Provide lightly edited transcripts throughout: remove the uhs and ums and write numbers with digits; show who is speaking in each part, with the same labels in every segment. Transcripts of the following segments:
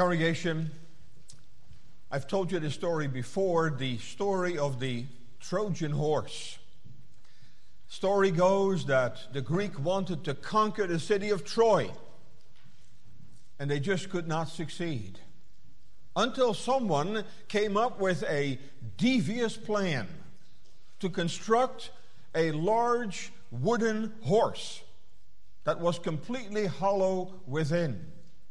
Speaker 1: Congregation, I've told you this story before, the story of the Trojan horse. Story goes that the Greek wanted to conquer the city of Troy, and they just could not succeed until someone came up with a devious plan to construct a large wooden horse that was completely hollow within.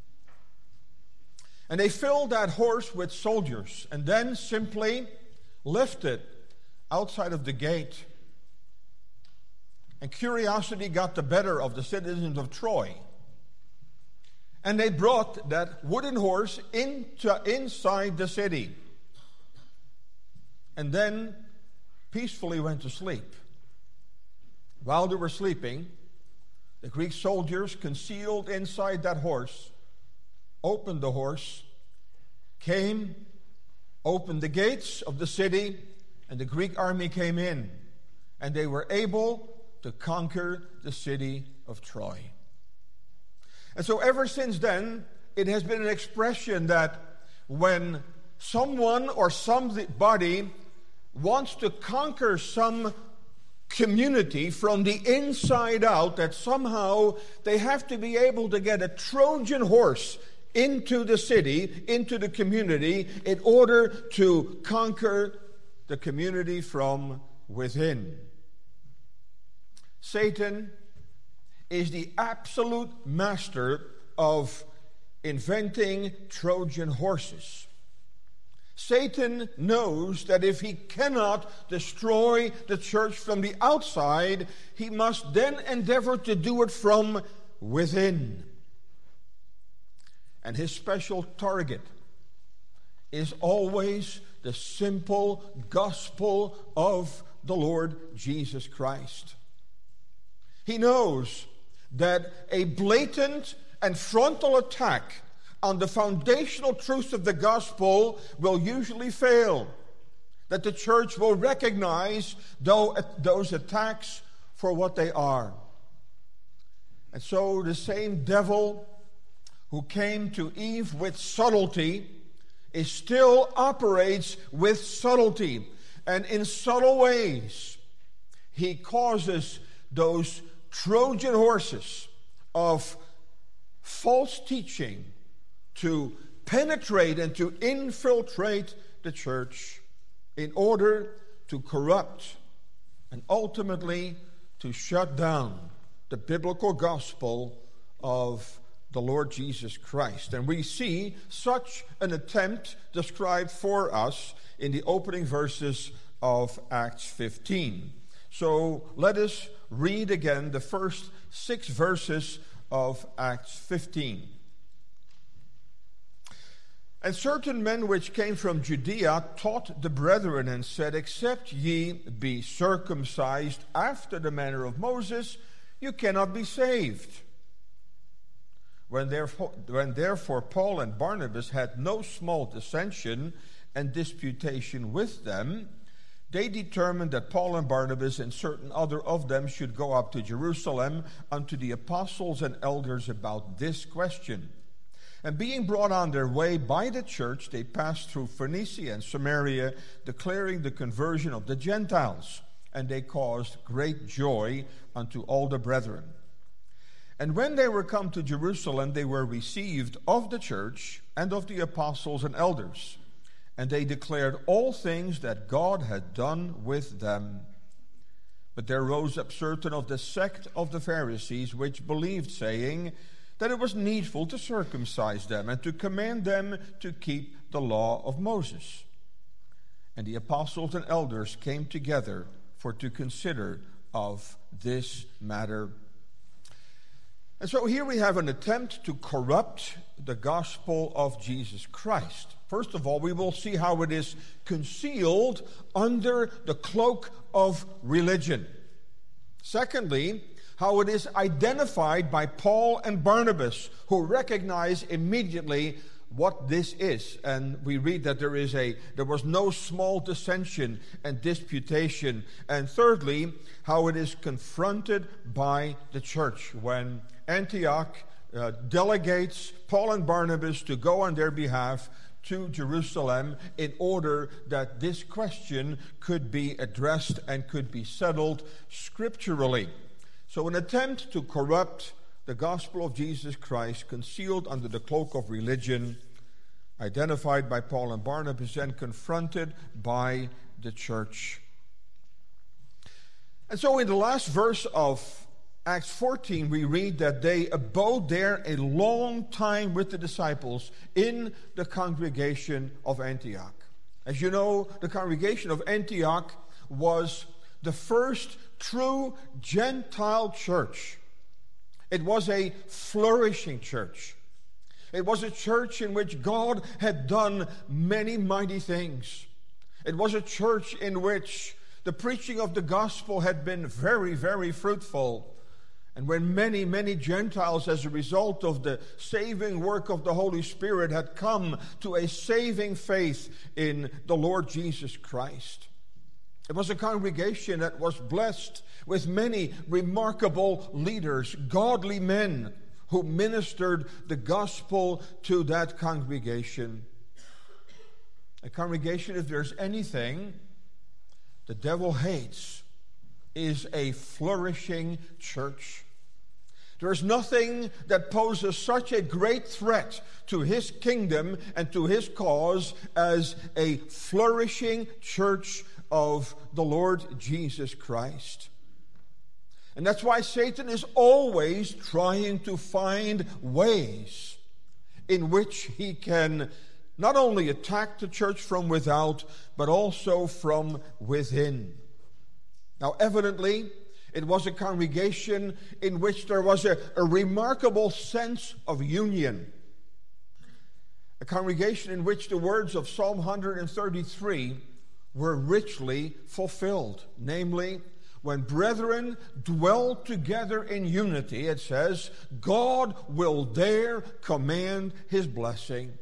Speaker 1: And they filled that horse with soldiers and then simply left it outside of the gate. And curiosity got the better of the citizens of Troy. And they brought that wooden horse inside the city. And then peacefully went to sleep. While they were sleeping, the Greek soldiers concealed inside that horse, opened the horse, came, opened the gates of the city, and the Greek army came in. And they were able to conquer the city of Troy. And so ever since then, it has been an expression that when someone or somebody wants to conquer some community from the inside out, that somehow they have to be able to get a Trojan horse into the city, into the community, in order to conquer the community from within. Satan is the absolute master of inventing Trojan horses. Satan knows that if he cannot destroy the church from the outside, he must then endeavor to do it from within. And his special target is always the simple gospel of the Lord Jesus Christ. He knows that a blatant and frontal attack on the foundational truths of the gospel will usually fail. That the church will recognize those attacks for what they are. And so the same devil who came to Eve with subtlety still operates with subtlety. And in subtle ways, he causes those Trojan horses of false teaching to penetrate and to infiltrate the church in order to corrupt and ultimately to shut down the biblical gospel of the Lord Jesus Christ. And we see such an attempt described for us in the opening verses of Acts 15. So let us read again the first 6 verses of Acts 15. And certain men which came from Judea taught the brethren and said, Except ye be circumcised after the manner of Moses, you cannot be saved. When therefore Paul and Barnabas had no small dissension and disputation with them, they determined that Paul and Barnabas and certain other of them should go up to Jerusalem unto the apostles and elders about this question. And being brought on their way by the church, they passed through Phoenicia and Samaria, declaring the conversion of the Gentiles. And they caused great joy unto all the brethren. And when they were come to Jerusalem, they were received of the church and of the apostles and elders. And they declared all things that God had done with them. But there rose up certain of the sect of the Pharisees, which believed, saying that it was needful to circumcise them and to command them to keep the law of Moses. And the apostles and elders came together for to consider of this matter. And so here we have an attempt to corrupt the gospel of Jesus Christ. First of all, we will see how it is concealed under the cloak of religion. Secondly, how it is identified by Paul and Barnabas, who recognize immediately what this is. And we read that there was no small dissension and disputation. And thirdly, how it is confronted by the church when Antioch delegates Paul and Barnabas to go on their behalf to Jerusalem in order that this question could be addressed and could be settled scripturally. So an attempt to corrupt the gospel of Jesus Christ, concealed under the cloak of religion, identified by Paul and Barnabas and confronted by the church. And so in the last verse of Acts 14, we read that they abode there a long time with the disciples in the congregation of Antioch. As you know, the congregation of Antioch was the first true Gentile church. It was a flourishing church. It was a church in which God had done many mighty things. It was a church in which the preaching of the gospel had been very, very fruitful. And when many, many Gentiles, as a result of the saving work of the Holy Spirit, had come to a saving faith in the Lord Jesus Christ. It was a congregation that was blessed with many remarkable leaders, godly men who ministered the gospel to that congregation. A congregation, if there's anything the devil hates, is a flourishing church. There is nothing that poses such a great threat to his kingdom and to his cause as a flourishing church of the Lord Jesus Christ. And that's why Satan is always trying to find ways in which he can not only attack the church from without, but also from within. Now, evidently, it was a congregation in which there was a remarkable sense of union. A congregation in which the words of Psalm 133 were richly fulfilled. Namely, when brethren dwell together in unity, it says, God will there command his blessing.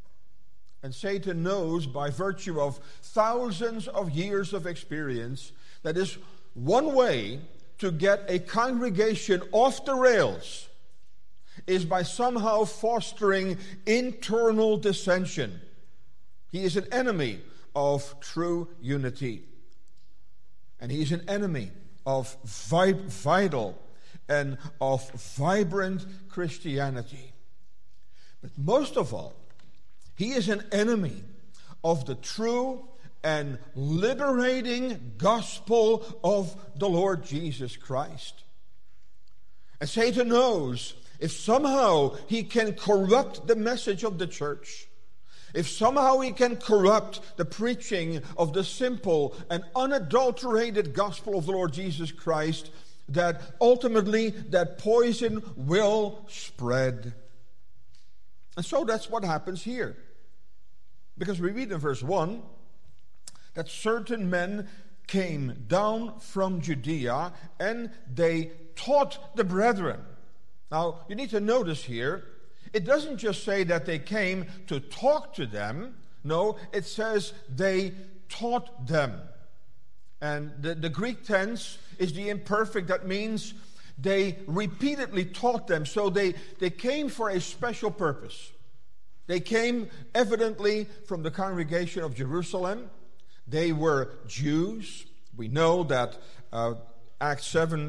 Speaker 1: And Satan knows, by virtue of thousands of years of experience, that is one way to get a congregation off the rails is by somehow fostering internal dissension. He is an enemy of true unity. And he is an enemy of vital and of vibrant Christianity. But most of all, he is an enemy of the true and liberating gospel of the Lord Jesus Christ. And Satan knows if somehow he can corrupt the message of the church, if somehow he can corrupt the preaching of the simple and unadulterated gospel of the Lord Jesus Christ, that ultimately that poison will spread. And so that's what happens here. Because we read in verse 1 that certain men came down from Judea and they taught the brethren. Now, you need to notice here, it doesn't just say that they came to talk to them. No, it says they taught them. And the Greek tense is the imperfect. That means they repeatedly taught them. So they came for a special purpose. They came evidently from the congregation of Jerusalem. They were Jews. We know that Acts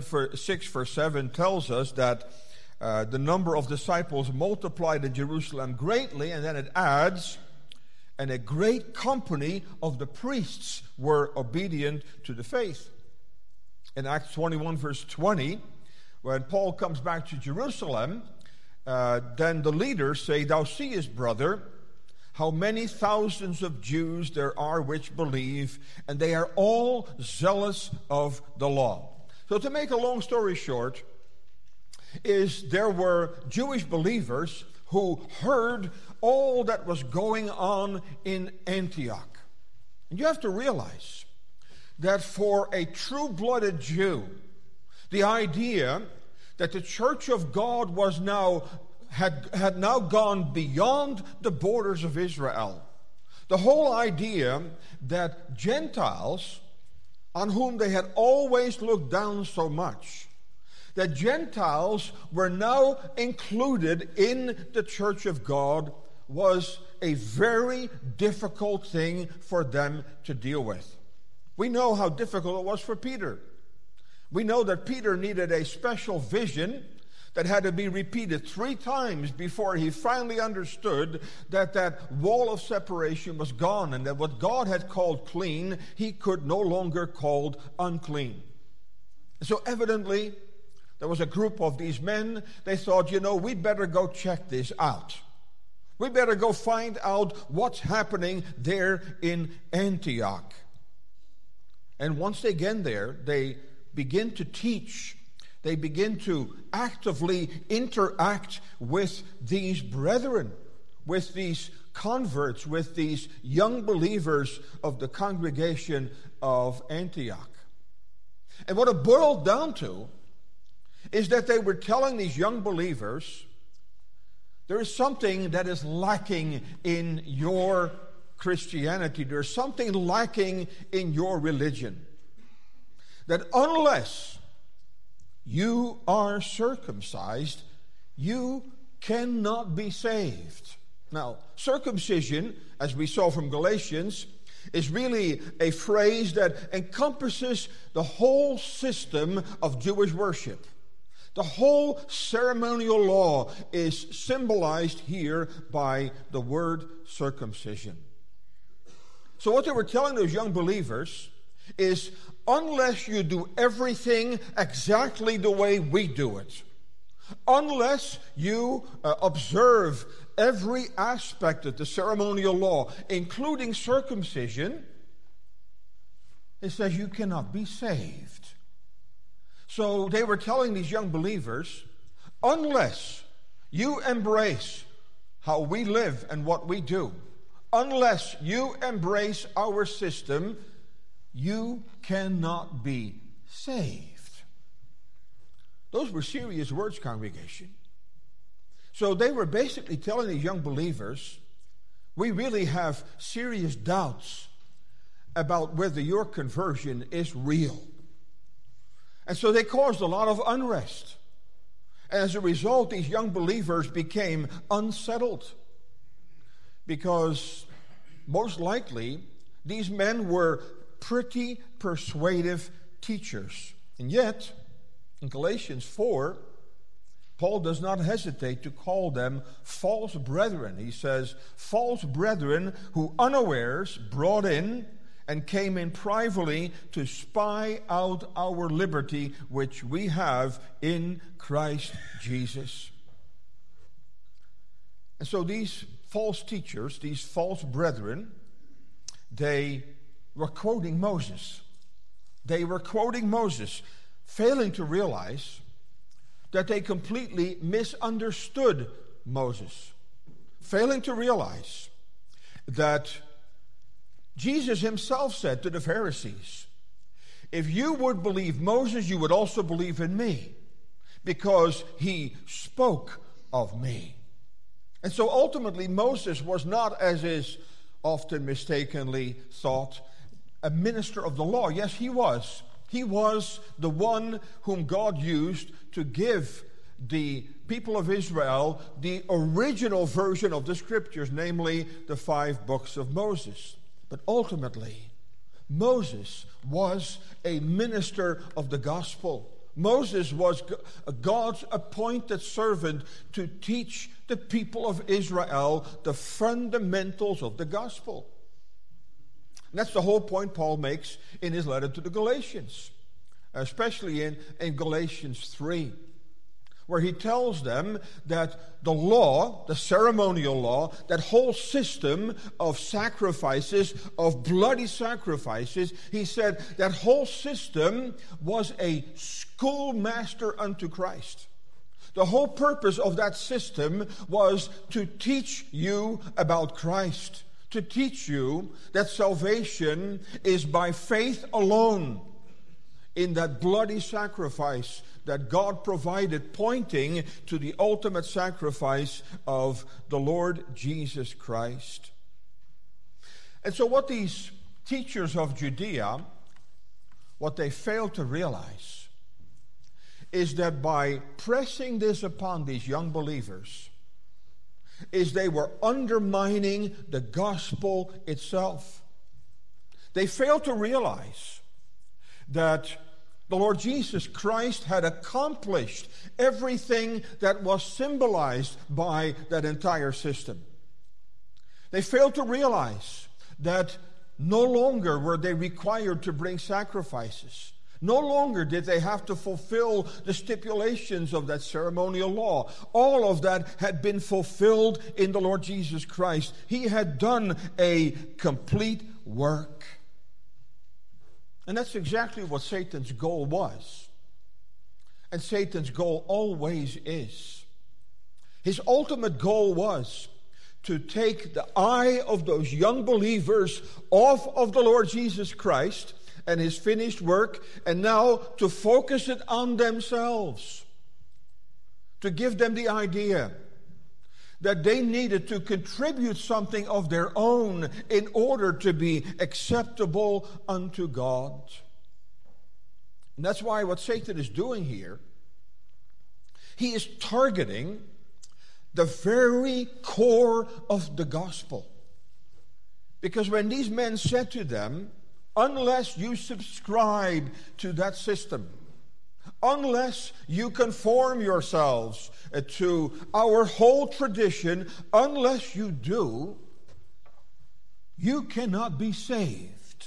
Speaker 1: 6 verse 7 tells us that the number of disciples multiplied in Jerusalem greatly, and then it adds, and a great company of the priests were obedient to the faith. In Acts 21 verse 20, when Paul comes back to Jerusalem, then the leaders say, "Thou seest, brother, how many thousands of Jews there are which believe, and they are all zealous of the law." So to make a long story short, there were Jewish believers who heard all that was going on in Antioch. And you have to realize that for a true-blooded Jew, the idea that the church of God was had now gone beyond the borders of Israel. The whole idea that Gentiles, on whom they had always looked down so much, that Gentiles were now included in the church of God was a very difficult thing for them to deal with. We know how difficult it was for Peter. We know that Peter needed a special vision that had to be repeated 3 times before he finally understood that that wall of separation was gone, and that what God had called clean, he could no longer call unclean. So evidently, there was a group of these men. They thought, we'd better go check this out. We better go find out what's happening there in Antioch. And once they get there, they begin to teach. They begin to actively interact with these brethren, with these converts, with these young believers of the congregation of Antioch. And what it boiled down to is that they were telling these young believers, there is something that is lacking in your Christianity. There's something lacking in your religion. That unless you are circumcised, you cannot be saved. Now, circumcision, as we saw from Galatians, is really a phrase that encompasses the whole system of Jewish worship. The whole ceremonial law is symbolized here by the word circumcision. So what they were telling those young believers is, unless you do everything exactly the way we do it, unless you observe every aspect of the ceremonial law, including circumcision, it says you cannot be saved. So they were telling these young believers, unless you embrace how we live and what we do, unless you embrace our system, you cannot be saved. Those were serious words, congregation. So they were basically telling these young believers, we really have serious doubts about whether your conversion is real. And so they caused a lot of unrest. And as a result, these young believers became unsettled, because most likely these men were pretty persuasive teachers. And yet, in Galatians 4, Paul does not hesitate to call them false brethren. He says, false brethren who unawares brought in and came in privately to spy out our liberty, which we have in Christ Jesus. And so these false teachers, these false brethren, they were quoting Moses. They were quoting Moses, failing to realize that they completely misunderstood Moses, failing to realize that Jesus himself said to the Pharisees, if you would believe Moses, you would also believe in me, because he spoke of me. And so ultimately Moses was not, as is often mistakenly thought, a minister of the law. Yes, he was. He was the one whom God used to give the people of Israel the original version of the scriptures, namely the 5 books of Moses. But ultimately, Moses was a minister of the gospel. Moses was God's appointed servant to teach the people of Israel the fundamentals of the gospel. And that's the whole point Paul makes in his letter to the Galatians, especially in Galatians 3, where he tells them that the law, the ceremonial law, that whole system of sacrifices, of bloody sacrifices, he said that whole system was a schoolmaster unto Christ. The whole purpose of that system was to teach you about Christ, to teach you that salvation is by faith alone in that bloody sacrifice that God provided, pointing to the ultimate sacrifice of the Lord Jesus Christ. And so what these teachers of Judea, what they failed to realize is that by pressing this upon these young believers, is they were undermining the gospel itself. They failed to realize that the Lord Jesus Christ had accomplished everything that was symbolized by that entire system. They failed to realize that no longer were they required to bring sacrifices. No longer did they have to fulfill the stipulations of that ceremonial law. All of that had been fulfilled in the Lord Jesus Christ. He had done a complete work. And that's exactly what Satan's goal was. And Satan's goal always is. His ultimate goal was to take the eye of those young believers off of the Lord Jesus Christ and His finished work, and now to focus it on themselves. To give them the idea that they needed to contribute something of their own in order to be acceptable unto God. And that's why what Satan is doing here, he is targeting the very core of the gospel. Because when these men said to them, unless you subscribe to that system, unless you conform yourselves to our whole tradition, unless you do, you cannot be saved.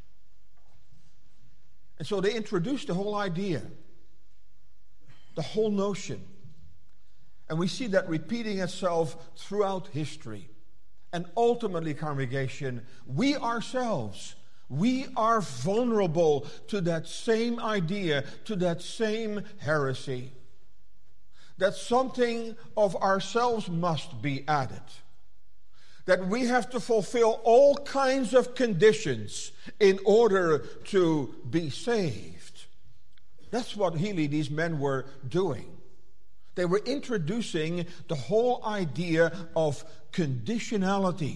Speaker 1: And so they introduced the whole idea, the whole notion. And we see that repeating itself throughout history. And ultimately, congregation, we ourselves, we are vulnerable to that same idea, to that same heresy. That something of ourselves must be added. That we have to fulfill all kinds of conditions in order to be saved. That's what really these men were doing. They were introducing the whole idea of conditionality.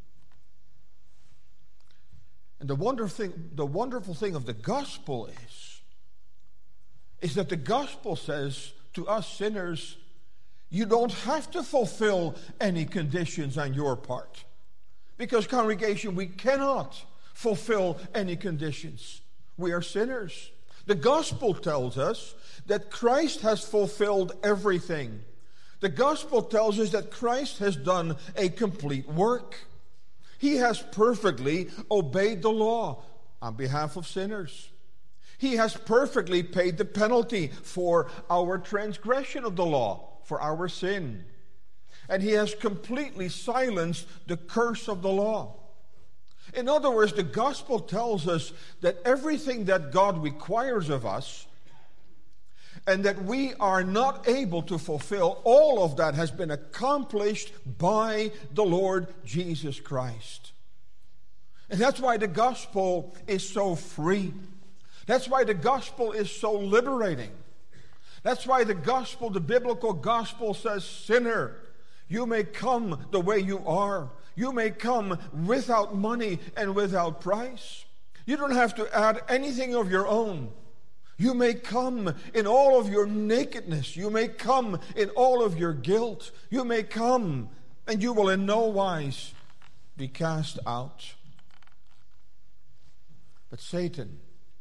Speaker 1: And the wonderful thing of the gospel is that the gospel says to us sinners, you don't have to fulfill any conditions on your part. Because, congregation, we cannot fulfill any conditions. We are sinners. The gospel tells us that Christ has fulfilled everything. The gospel tells us that Christ has done a complete work. He has perfectly obeyed the law on behalf of sinners. He has perfectly paid the penalty for our transgression of the law, for our sin. And He has completely silenced the curse of the law. In other words, the gospel tells us that everything that God requires of us and that we are not able to fulfill, all of that has been accomplished by the Lord Jesus Christ. And that's why the gospel is so free. That's why the gospel is so liberating. That's why the gospel, the biblical gospel says, sinner, you may come the way you are. You may come without money and without price. You don't have to add anything of your own. You may come in all of your nakedness. You may come in all of your guilt. You may come and you will in no wise be cast out. But Satan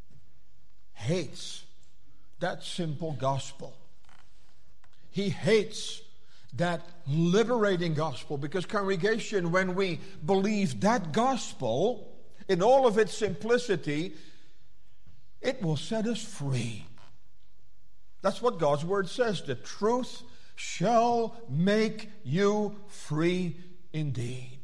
Speaker 1: hates that simple gospel. He hates that liberating gospel, because, congregation, when we believe that gospel in all of its simplicity, it will set us free. That's what God's word says. The truth shall make you free indeed.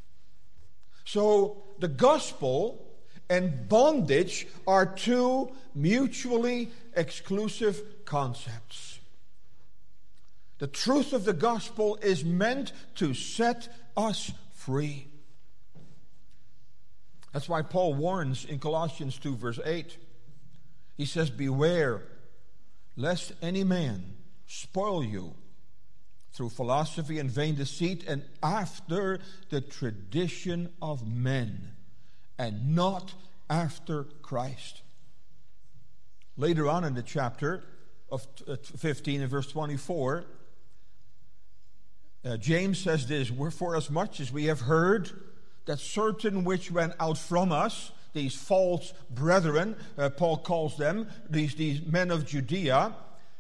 Speaker 1: So the gospel and bondage are two mutually exclusive concepts. The truth of the gospel is meant to set us free. That's why Paul warns in Colossians 2 verse 8. He says, beware lest any man spoil you through philosophy and vain deceit and after the tradition of men and not after Christ. Later on in the chapter, of 15 and verse 24, James says this, "Wherefore as much as we have heard that certain which went out from us," these false brethren, Paul calls them, these men of Judea,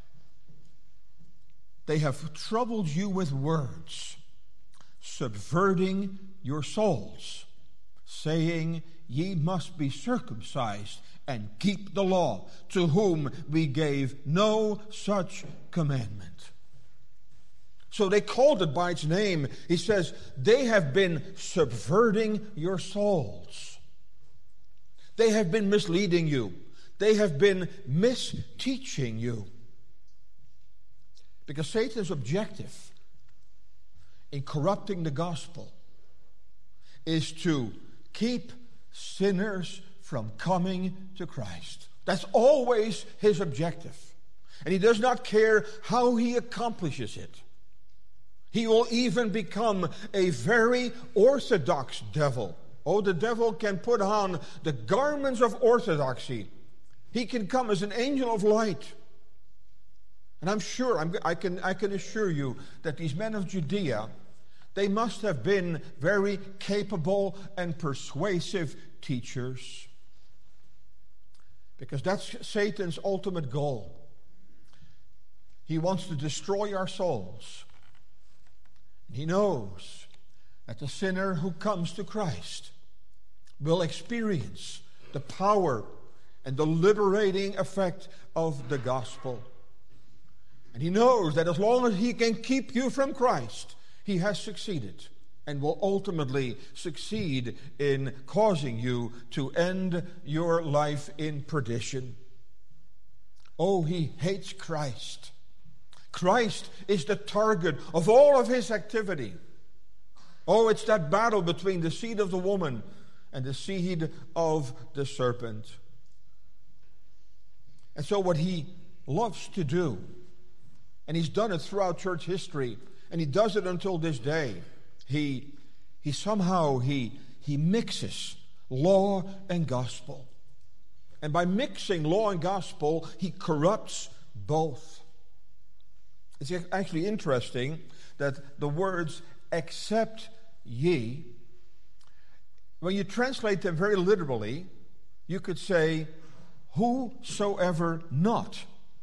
Speaker 1: "they have troubled you with words, subverting your souls, saying, Ye must be circumcised and keep the law, to whom we gave no such commandment." So they called it by its name. He says, they have been subverting your souls. They have been misleading you. They have been misteaching you. Because Satan's objective in corrupting the gospel is to keep sinners from coming to Christ. That's always his objective. And he does not care how he accomplishes it. He will even become a very orthodox devil. Oh, the devil can put on the garments of orthodoxy. He can come as an angel of light. And I'm sure, I can assure you that these men of Judea, they must have been very capable and persuasive teachers. Because that's Satan's ultimate goal. He wants to destroy our souls. He knows that the sinner who comes to Christ will experience the power and the liberating effect of the gospel. And he knows that as long as he can keep you from Christ, he has succeeded and will ultimately succeed in causing you to end your life in perdition. Oh, he hates Christ. Christ is the target of all of his activity. Oh, it's that battle between the seed of the woman and the seed of the serpent. And so what he loves to do, and he's done it throughout church history, and he does it until this day, he somehow mixes law and gospel. And by mixing law and gospel, he corrupts both. It's actually interesting that the words "except ye," when you translate them very literally, you could say, whosoever not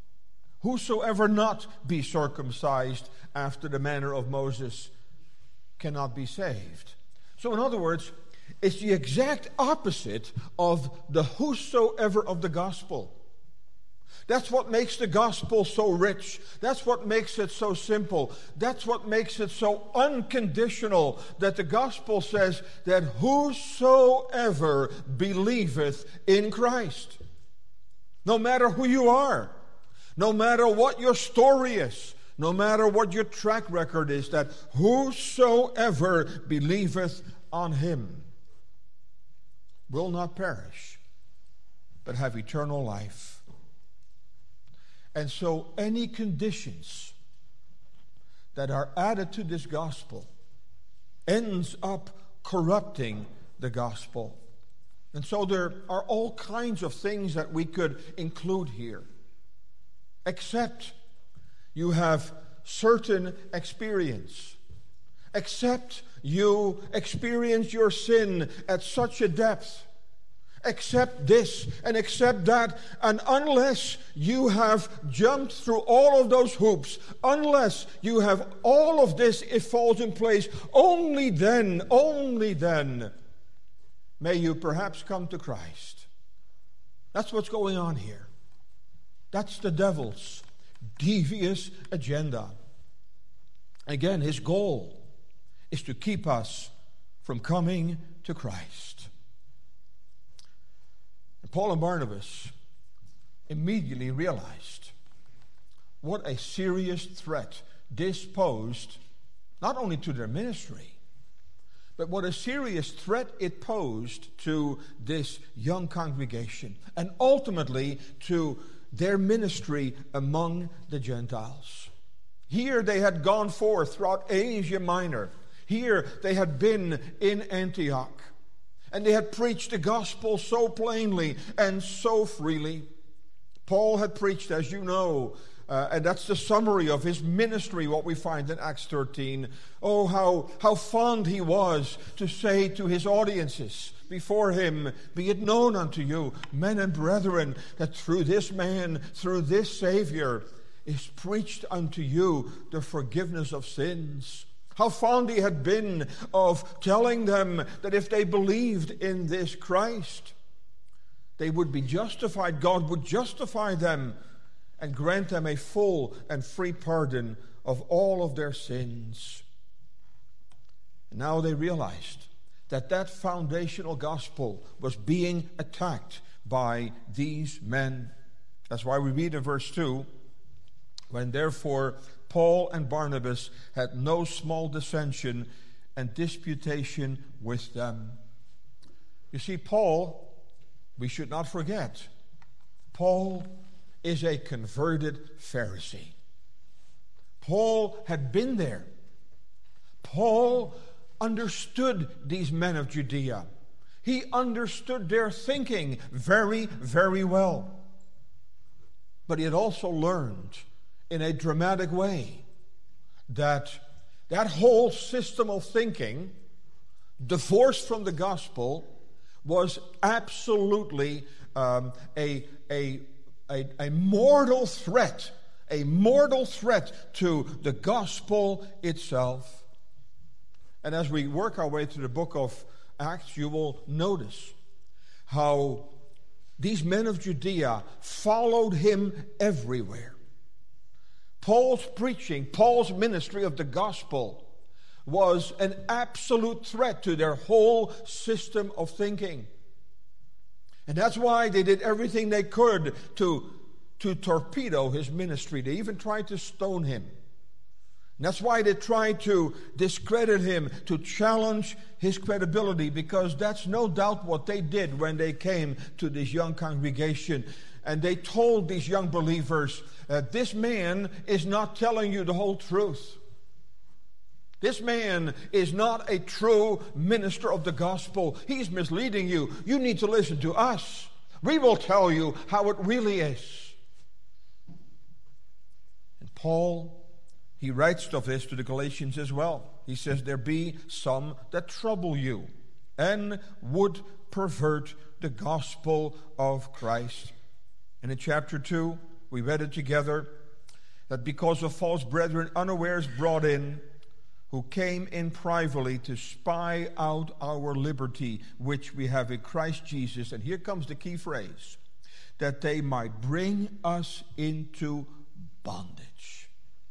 Speaker 1: be circumcised after the manner of Moses cannot be saved. So in other words, it's the exact opposite of the whosoever of the gospel. That's what makes the gospel so rich. That's what makes it so simple. That's what makes it so unconditional, that the gospel says that whosoever believeth in Christ, no matter who you are, no matter what your story is, no matter what your track record is, that whosoever believeth on him will not perish, but have eternal life. And so any conditions that are added to this gospel ends up corrupting the gospel. And so there are all kinds of things that we could include here. Except you have certain experience. Except you experience your sin at such a depth. Accept this and accept that, and unless you have jumped through all of those hoops, unless you have all of this, it falls in place, only then may you perhaps come to Christ. That's what's going on here. That's the devil's devious agenda. Again, his goal is to keep us from coming to Christ. Paul and Barnabas immediately realized what a serious threat this posed, not only to their ministry, but what a serious threat it posed to this young congregation, and ultimately to their ministry among the Gentiles. Here they had gone forth throughout Asia Minor. Here they had been in Antioch. And they had preached the gospel so plainly and so freely. Paul had preached, as you know, and that's the summary of his ministry, what we find in Acts 13. Oh, how fond he was to say to his audiences before him, "Be it known unto you, men and brethren, that through this man, through this Savior, is preached unto you the forgiveness of sins." How fond he had been of telling them that if they believed in this Christ, they would be justified. God would justify them and grant them a full and free pardon of all of their sins. And now they realized that that foundational gospel was being attacked by these men. That's why we read in verse 2, "When therefore Paul and Barnabas had no small dissension and disputation with them." You see, Paul, we should not forget, Paul is a converted Pharisee. Paul had been there. Paul understood these men of Judea. He understood their thinking very, very well. But he had also learned in a dramatic way that whole system of thinking, divorced from the gospel, was absolutely a mortal threat, to the gospel itself. And as we work our way through the book of Acts, you will notice how these men of Judea followed him everywhere. Paul's preaching, Paul's ministry of the gospel was an absolute threat to their whole system of thinking. And that's why they did everything they could to torpedo his ministry. They even tried to stone him. And that's why they tried to discredit him, to challenge his credibility, because that's no doubt what they did when they came to this young congregation. And they told these young believers, this man is not telling you the whole truth. This man is not a true minister of the gospel. He's misleading you. You need to listen to us. We will tell you how it really is. And Paul, he writes of this to the Galatians as well. He says, "There be some that trouble you and would pervert the gospel of Christ." And in chapter 2, we read it together, that because of false brethren unawares brought in, who came in privately to spy out our liberty, which we have in Christ Jesus. And here comes the key phrase, that they might bring us into bondage.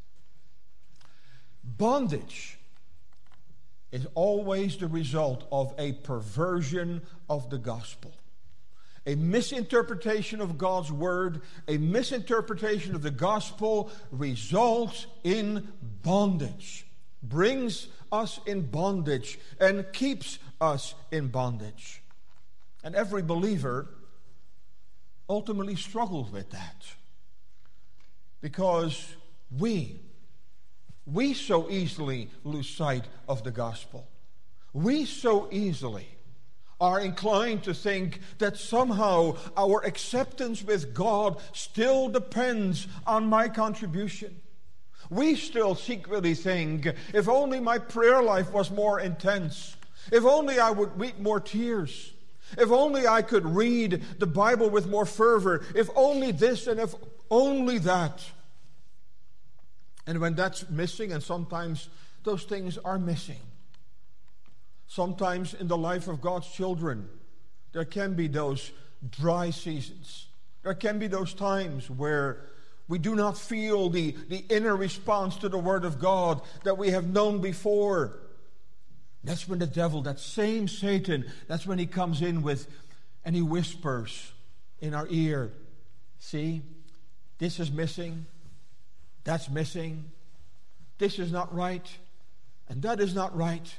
Speaker 1: Bondage is always the result of a perversion of the gospel. A misinterpretation of God's word, a misinterpretation of the gospel results in bondage, brings us in bondage, and keeps us in bondage. And every believer ultimately struggles with that, because we so easily lose sight of the gospel. We so easily are inclined to think that somehow our acceptance with God still depends on my contribution. We still secretly think, if only my prayer life was more intense, if only I would weep more tears, if only I could read the Bible with more fervor, if only this and if only that. And when that's missing, and sometimes those things are missing, sometimes in the life of God's children, there can be those dry seasons. There can be those times where we do not feel the inner response to the Word of God that we have known before. That's when the devil, that same Satan, that's when he comes in with, and he whispers in our ear, see, this is missing, that's missing, this is not right, and that is not right.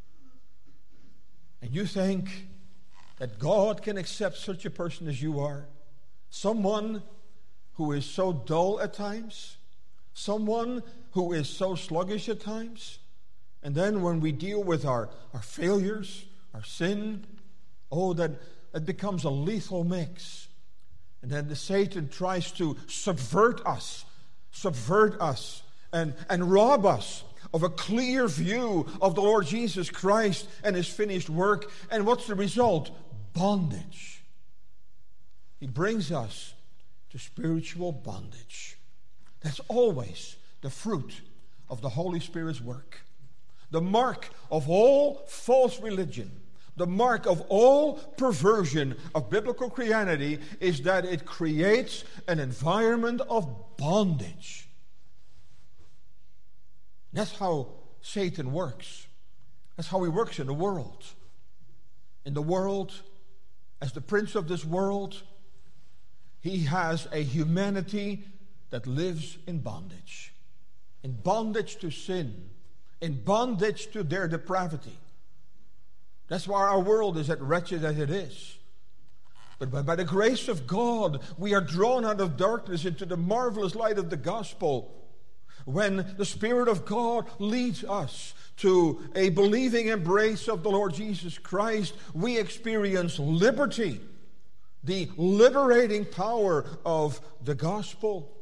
Speaker 1: And you think that God can accept such a person as you are? Someone who is so dull at times? Someone who is so sluggish at times? And then when we deal with our failures, our sin, that it becomes a lethal mix. And then the Satan tries to subvert us subvert us and rob us of a clear view of the Lord Jesus Christ and His finished work. And what's the result? Bondage. He brings us to spiritual bondage. That's always the fruit of the Holy Spirit's work. The mark of all false religion, the mark of all perversion of biblical Christianity is that it creates an environment of bondage. That's how Satan works. That's how he works in the world. In the world, as the prince of this world, he has a humanity that lives in bondage to sin, in bondage to their depravity. That's why our world is as wretched as it is. But by the grace of God, we are drawn out of darkness into the marvelous light of the gospel. When the Spirit of God leads us to a believing embrace of the Lord Jesus Christ, we experience liberty, the liberating power of the gospel.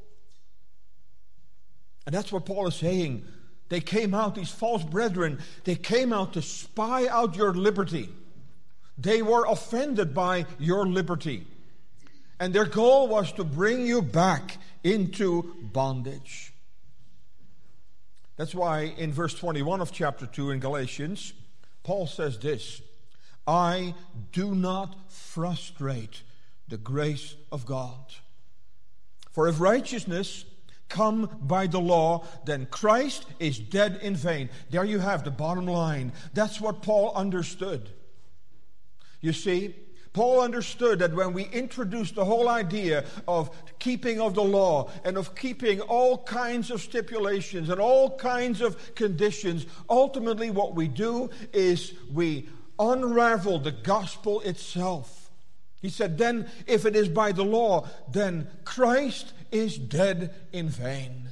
Speaker 1: And that's what Paul is saying. They came out, these false brethren, they came out to spy out your liberty. They were offended by your liberty. And their goal was to bring you back into bondage. That's why in verse 21 of chapter 2 in Galatians, Paul says this: I do not frustrate the grace of God. For if righteousness come by the law, then Christ is dead in vain. There you have the bottom line. That's what Paul understood. You see, Paul understood that when we introduced the whole idea of keeping of the law and of keeping all kinds of stipulations and all kinds of conditions, ultimately what we do is we unravel the gospel itself. He said, then if it is by the law, then Christ is dead in vain.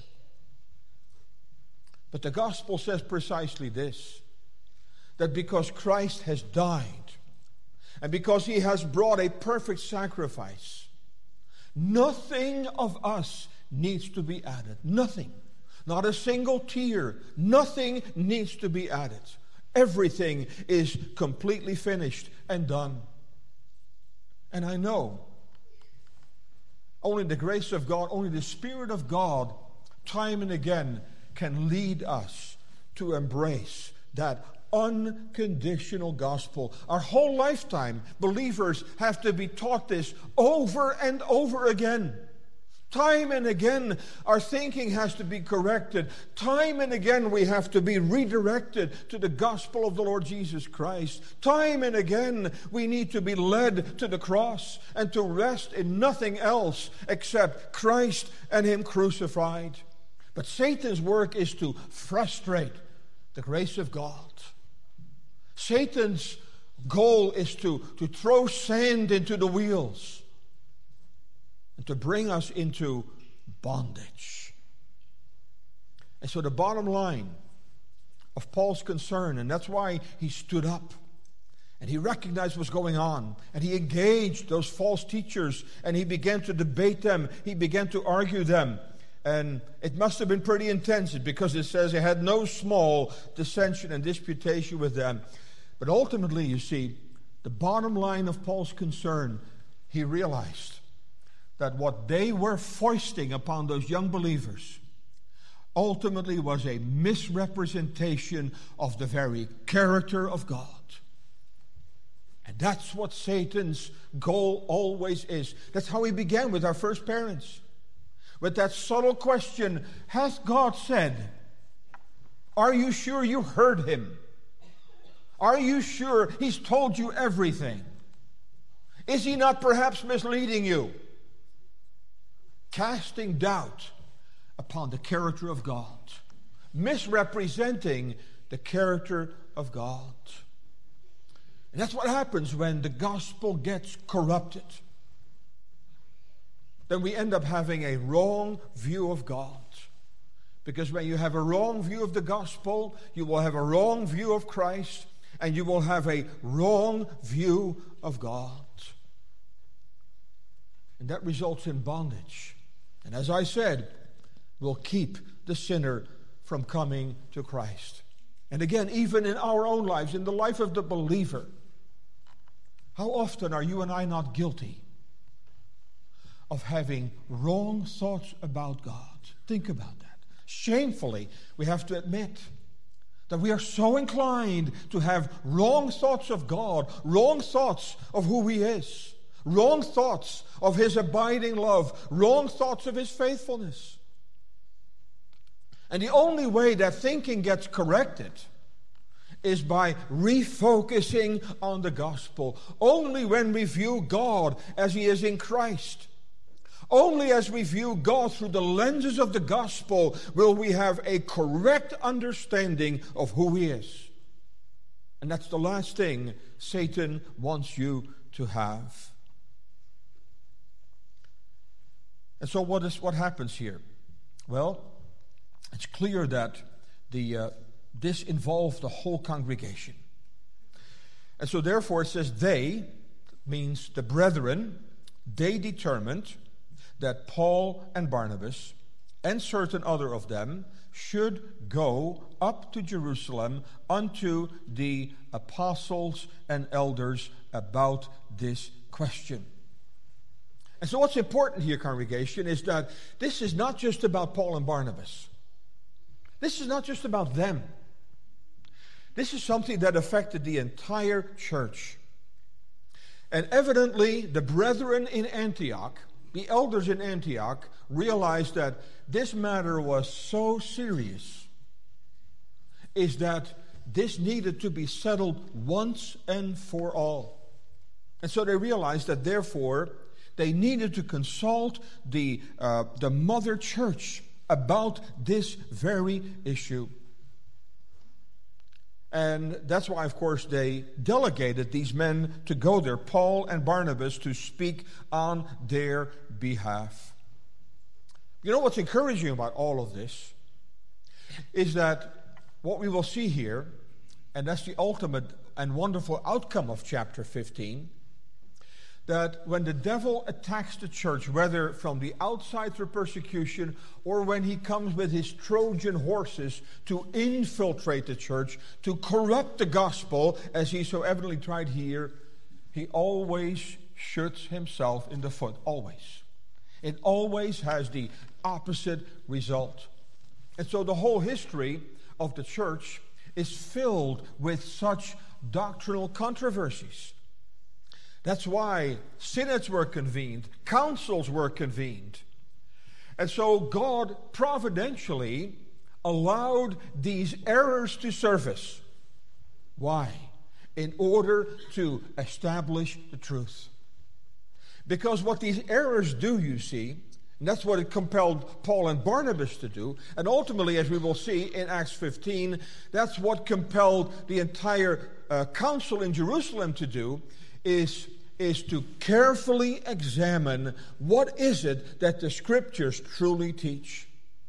Speaker 1: But the gospel says precisely this, that because Christ has died, and because He has brought a perfect sacrifice, nothing of us needs to be added. Nothing. Not a single tear. Nothing needs to be added. Everything is completely finished and done. And I know only the grace of God, only the Spirit of God, time and again, can lead us to embrace that unconditional gospel. Our whole lifetime, believers have to be taught this over and over again. Time and again, our thinking has to be corrected. Time and again, we have to be redirected to the gospel of the Lord Jesus Christ. Time and again, we need to be led to the cross and to rest in nothing else except Christ and Him crucified. But Satan's work is to frustrate the grace of God. Satan's goal is to throw sand into the wheels and to bring us into bondage. And so the bottom line of Paul's concern, and that's why he stood up and he recognized what's going on, and he engaged those false teachers, and he began to debate them, he began to argue them. And it must have been pretty intense, because it says he had no small dissension and disputation with them. But ultimately, you see, the bottom line of Paul's concern, he realized that what they were foisting upon those young believers ultimately was a misrepresentation of the very character of God. And that's what Satan's goal always is. That's how he began with our first parents. With that subtle question, has God said? Are you sure you heard Him? Are you sure He's told you everything? Is He not perhaps misleading you? Casting doubt upon the character of God. Misrepresenting the character of God. And that's what happens when the gospel gets corrupted. Then we end up having a wrong view of God. Because when you have a wrong view of the gospel, you will have a wrong view of Christ, and you will have a wrong view of God. And that results in bondage. And as I said, will keep the sinner from coming to Christ. And again, even in our own lives, in the life of the believer, how often are you and I not guilty of having wrong thoughts about God? Think about that. Shamefully, we have to admit that we are so inclined to have wrong thoughts of God, wrong thoughts of who He is, wrong thoughts of His abiding love, wrong thoughts of His faithfulness. And the only way that thinking gets corrected is by refocusing on the gospel. Only when we view God as He is in Christ, only as we view God through the lenses of the gospel, will we have a correct understanding of who He is. And that's the last thing Satan wants you to have. And so what happens here? Well, it's clear that this involved the whole congregation. And so therefore it says they, means the brethren, they determined that Paul and Barnabas and certain other of them should go up to Jerusalem unto the apostles and elders about this question. And so what's important here, congregation, is that this is not just about Paul and Barnabas. This is not just about them. This is something that affected the entire church. And evidently, the brethren in Antioch, the elders in Antioch, realized that this matter was so serious, is that this needed to be settled once and for all. And so they realized that therefore they needed to consult the mother church about this very issue. And that's why, of course, they delegated these men to go there, Paul and Barnabas, to speak on their behalf. You know what's encouraging about all of this is that what we will see here, and that's the ultimate and wonderful outcome of chapter 15, that when the devil attacks the church, whether from the outside through persecution or when he comes with his Trojan horses to infiltrate the church, to corrupt the gospel, as he so evidently tried here, he always shoots himself in the foot. Always. It always has the opposite result. And so the whole history of the church is filled with such doctrinal controversies. That's why synods were convened, councils were convened. And so God providentially allowed these errors to surface. Why? In order to establish the truth. Because what these errors do, you see, and that's what it compelled Paul and Barnabas to do, and ultimately, as we will see in Acts 15, that's what compelled the entire council in Jerusalem to do, is to carefully examine what is it that the Scriptures truly teach.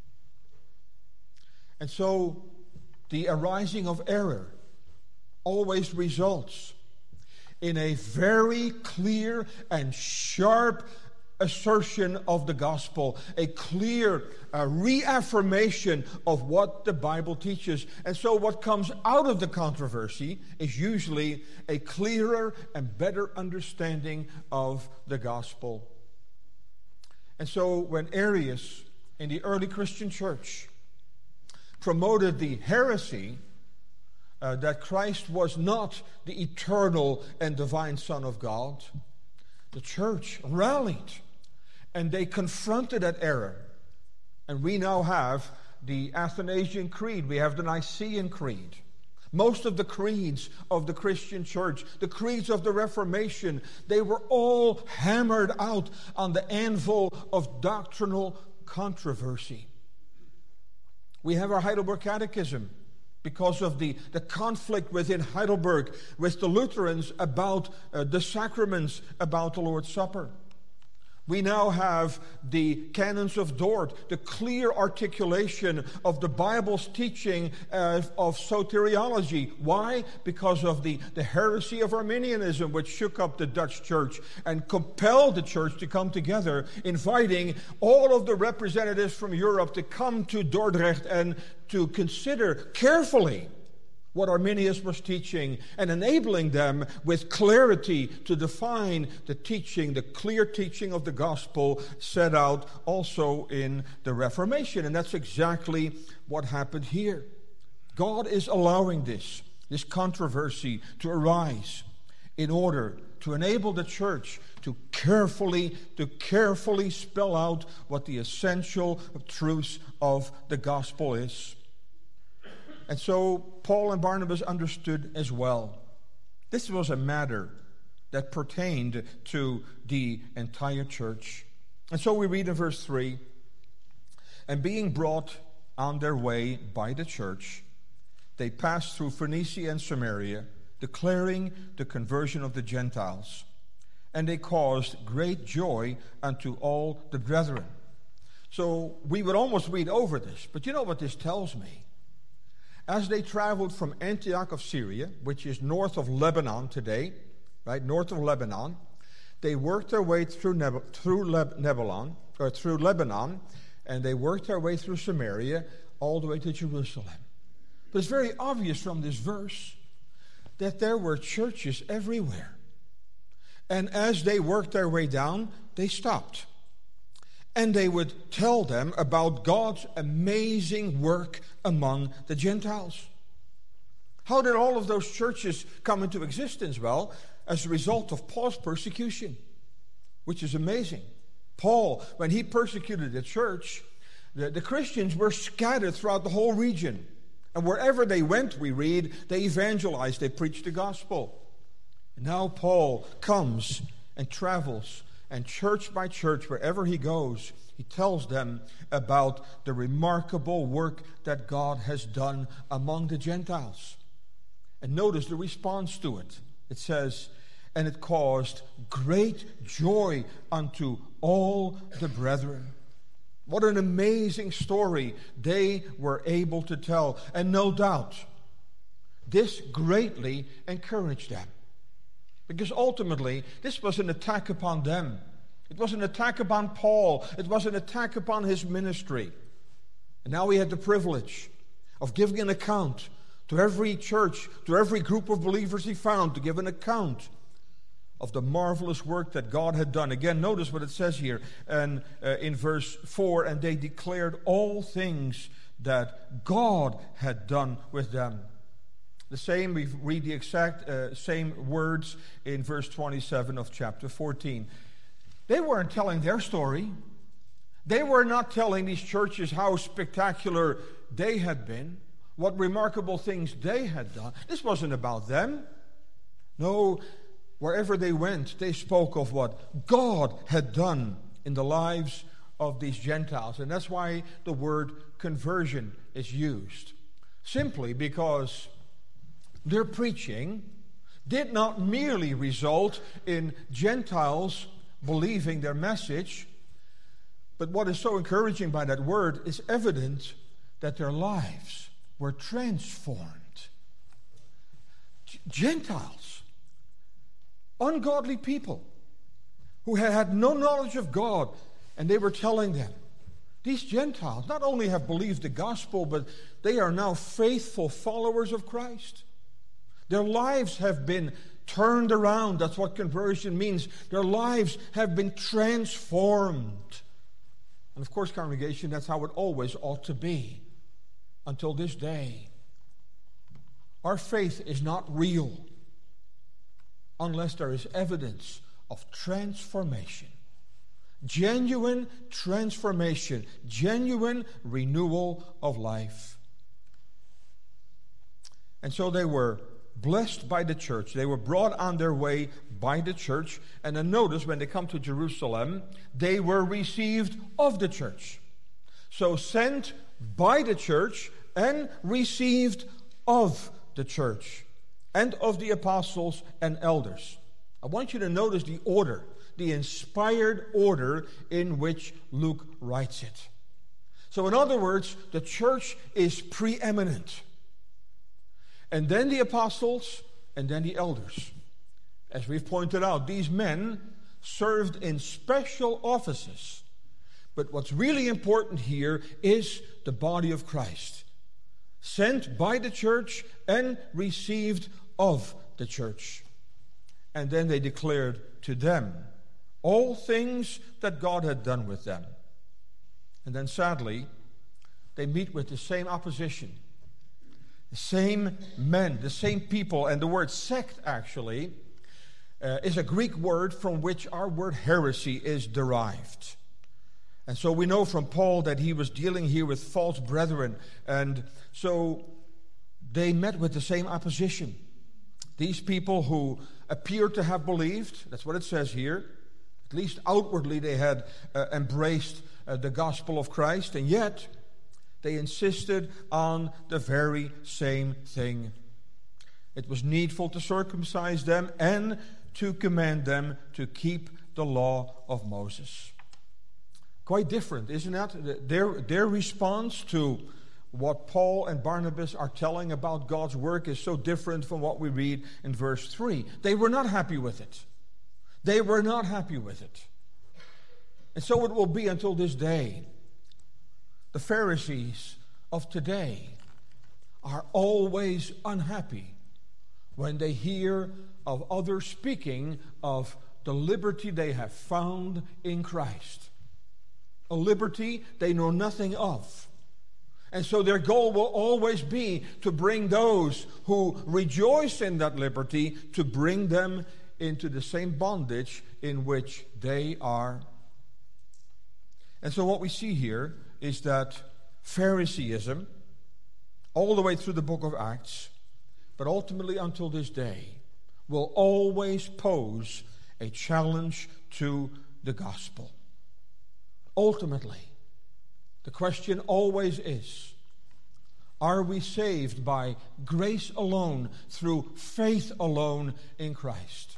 Speaker 1: And so the arising of error always results in a very clear and sharp assertion of the gospel, a clear reaffirmation of what the Bible teaches. And so what comes out of the controversy is usually a clearer and better understanding of the gospel. And so when Arius in the early Christian church promoted the heresy that Christ was not the eternal and divine Son of God, the church rallied and they confronted that error. And we now have the Athanasian Creed. We have the Nicene Creed. Most of the creeds of the Christian church, the creeds of the Reformation, they were all hammered out on the anvil of doctrinal controversy. We have our Heidelberg Catechism because of the conflict within Heidelberg with the Lutherans about the sacraments, about the Lord's Supper. We now have the canons of Dort, the clear articulation of the Bible's teaching of soteriology. Why? Because of the heresy of Arminianism, which shook up the Dutch church and compelled the church to come together, inviting all of the representatives from Europe to come to Dordrecht and to consider carefully what Arminius was teaching, and enabling them with clarity to define the teaching, the clear teaching of the gospel set out also in the Reformation. And that's exactly what happened here. God is allowing this controversy to arise in order to enable the church to carefully spell out what the essential truths of the gospel is. And so Paul and Barnabas understood as well. This was a matter that pertained to the entire church. And so we read in verse 3, and being brought on their way by the church, they passed through Phoenicia and Samaria, declaring the conversion of the Gentiles. And they caused great joy unto all the brethren. So we would almost read over this, but you know what this tells me? As they traveled from Antioch of Syria, which is north of Lebanon today, right, north of Lebanon, they worked their way through Lebanon, and they worked their way through Samaria all the way to Jerusalem. But it's very obvious from this verse that there were churches everywhere. And as they worked their way down, they stopped. And they would tell them about God's amazing work among the Gentiles. How did all of those churches come into existence? Well, as a result of Paul's persecution, which is amazing. Paul, when he persecuted the church, the Christians were scattered throughout the whole region. And wherever they went, we read, they evangelized, they preached the gospel. And now Paul comes and travels, and church by church, wherever he goes, he tells them about the remarkable work that God has done among the Gentiles. And notice the response to it. It says, and it caused great joy unto all the brethren. What an amazing story they were able to tell. And no doubt, this greatly encouraged them. Because ultimately, this was an attack upon them. It was an attack upon Paul. It was an attack upon his ministry. And now he had the privilege of giving an account to every church, to every group of believers he found, to give an account of the marvelous work that God had done. Again, notice what it says here and in verse 4, and they declared all things that God had done with them. The same, we read the exact same words in verse 27 of chapter 14. They weren't telling their story. They were not telling these churches how spectacular they had been, what remarkable things they had done. This wasn't about them. No, wherever they went, they spoke of what God had done in the lives of these Gentiles. And that's why the word conversion is used. Simply because their preaching did not merely result in Gentiles believing their message, but what is so encouraging by that word is evident that their lives were transformed. Gentiles, ungodly people who had no knowledge of God, and they were telling them, these Gentiles not only have believed the gospel, but they are now faithful followers of Christ. Their lives have been turned around. That's what conversion means. Their lives have been transformed. And of course, congregation, that's how it always ought to be until this day. Our faith is not real unless there is evidence of transformation. Genuine transformation, genuine renewal of life. And so they were blessed by the church. They were brought on their way by the church. And then notice when they come to Jerusalem, they were received of the church. So sent by the church and received of the church and of the apostles and elders. I want you to notice the order the inspired order in which Luke writes it. So in other words, the church is preeminent. And then the apostles, and then the elders. As we've pointed out, these men served in special offices. But what's really important here is the body of Christ, sent by the church and received of the church. And then they declared to them all things that God had done with them. And then sadly, they meet with the same opposition. The same men, the same people. And the word sect actually is a Greek word from which our word heresy is derived. And so we know from Paul that he was dealing here with false brethren. And so they met with the same opposition. These people who appeared to have believed, that's what it says here, at least outwardly they had embraced the gospel of Christ, and yet they insisted on the very same thing. It was needful to circumcise them and to command them to keep the law of Moses. Quite different, isn't it? Their response to what Paul and Barnabas are telling about God's work is so different from what we read in verse 3. They were not happy with it. They were not happy with it. And so it will be until this day. The Pharisees of today are always unhappy when they hear of others speaking of the liberty they have found in Christ. A liberty they know nothing of. And so their goal will always be to bring those who rejoice in that liberty, to bring them into the same bondage in which they are. And so what we see here is that Phariseeism, all the way through the book of Acts, but ultimately until this day, will always pose a challenge to the gospel. Ultimately, the question always is, are we saved by grace alone, through faith alone in Christ?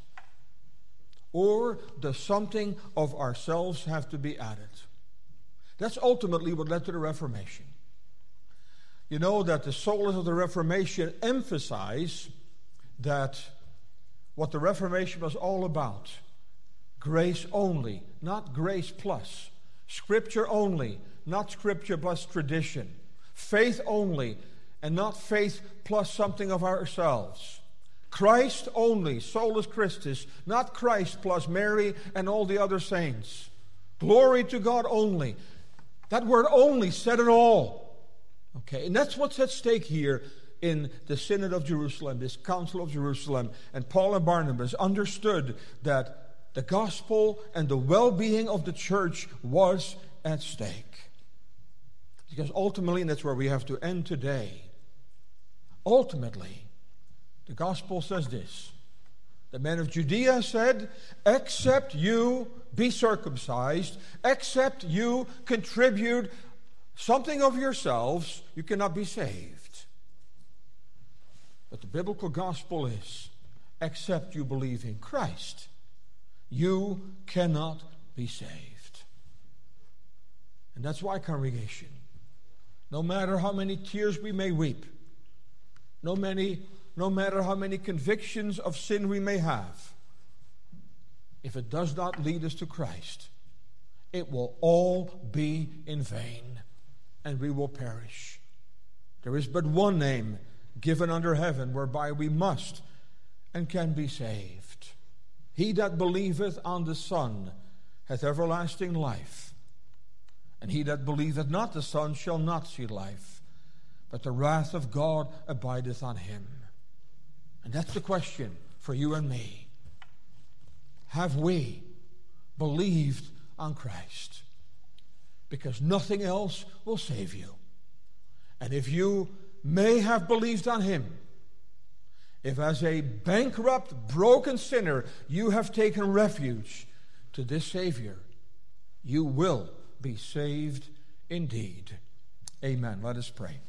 Speaker 1: Or does something of ourselves have to be added? That's ultimately what led to the Reformation. You know that the solas of the Reformation emphasize that what the Reformation was all about, grace only, not grace plus. Scripture only, not Scripture plus tradition. Faith only, and not faith plus something of ourselves. Christ only, solus Christus, not Christ plus Mary and all the other saints. Glory to God only. That word only said it all. Okay, and that's what's at stake here in the Synod of Jerusalem, this Council of Jerusalem. And Paul and Barnabas understood that the gospel and the well-being of the church was at stake. Because ultimately, and that's where we have to end today, ultimately, the gospel says this. The men of Judea said, except you be circumcised, except you contribute something of yourselves, you cannot be saved. But the biblical gospel is, except you believe in Christ, you cannot be saved. And that's why, congregation, no matter how many tears we may weep, no matter how many convictions of sin we may have, if it does not lead us to Christ, it will all be in vain, and we will perish. There is but one name given under heaven whereby we must and can be saved. He that believeth on the Son hath everlasting life, and he that believeth not the Son shall not see life, but the wrath of God abideth on him. And that's the question for you and me. Have we believed on Christ? Because nothing else will save you. And if you may have believed on him, if as a bankrupt, broken sinner you have taken refuge to this Savior, you will be saved indeed. Amen. Let us pray.